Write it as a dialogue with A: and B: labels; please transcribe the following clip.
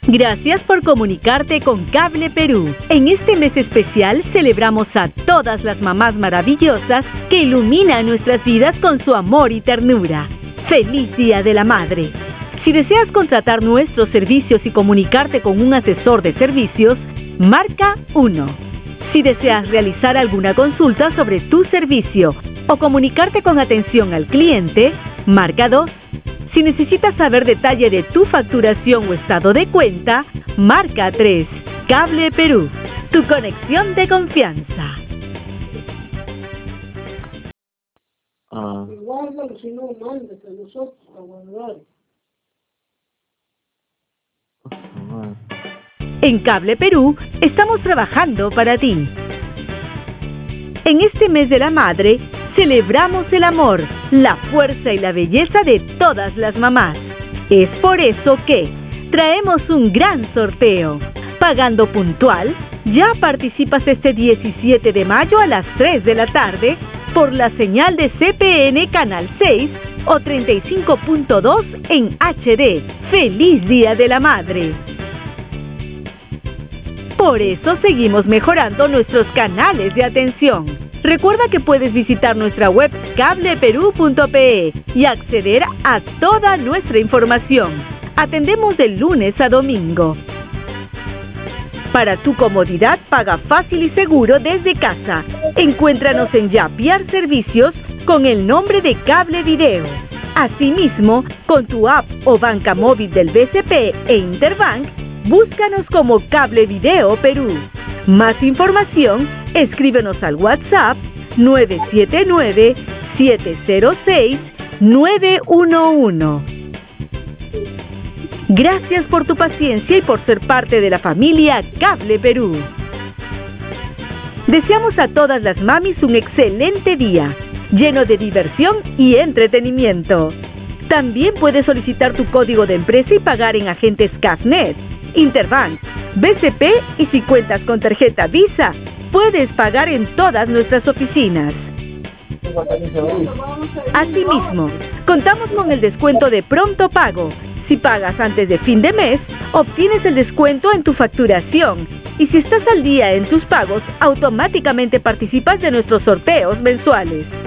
A: Gracias por comunicarte con Cable Perú. En este mes especial celebramos a todas las mamás maravillosas que iluminan nuestras vidas con su amor y ternura. ¡Feliz Día de la Madre! Si deseas contratar nuestros servicios y comunicarte con un asesor de servicios, marca 1. Si deseas realizar alguna consulta sobre tu servicio o comunicarte con atención al cliente, marca 2. Si necesitas saber detalle de tu facturación o estado de cuenta, marca 3. Cable Perú, tu conexión de confianza.
B: Guárdalo, si no, mándate a nosotros a guardar.
A: En Cable Perú estamos trabajando para ti. En este mes de la madre, celebramos el amor, la fuerza y la belleza de todas las mamás. Es por eso que traemos un gran sorteo. Pagando puntual, ya participas este 17 de mayo a las 3 de la tarde por la señal de CPN Canal 6 o 35.2 en HD. ¡Feliz Día de la Madre! Por eso seguimos mejorando nuestros canales de atención. Recuerda que puedes visitar nuestra web cableperú.pe y acceder a toda nuestra información. Atendemos de lunes a domingo. Para tu comodidad, paga fácil y seguro desde casa. Encuéntranos en Yapiar Servicios con el nombre de Cable Video. Asimismo, con tu app o banca móvil del BCP e Interbank, búscanos como Cable Video Perú. Más información, escríbenos al WhatsApp 979-706-911. Gracias por tu paciencia y por ser parte de la familia Cable Perú. Deseamos a todas las mamis un excelente día, lleno de diversión y entretenimiento. También puedes solicitar tu código de empresa y pagar en agentes CAFNet, Interbank, BCP y si cuentas con tarjeta Visa, puedes pagar en todas nuestras oficinas. Asimismo, contamos con el descuento de pronto pago. Si pagas antes de fin de mes, obtienes el descuento en tu facturación. Y si estás al día en tus pagos, automáticamente participas de nuestros sorteos mensuales.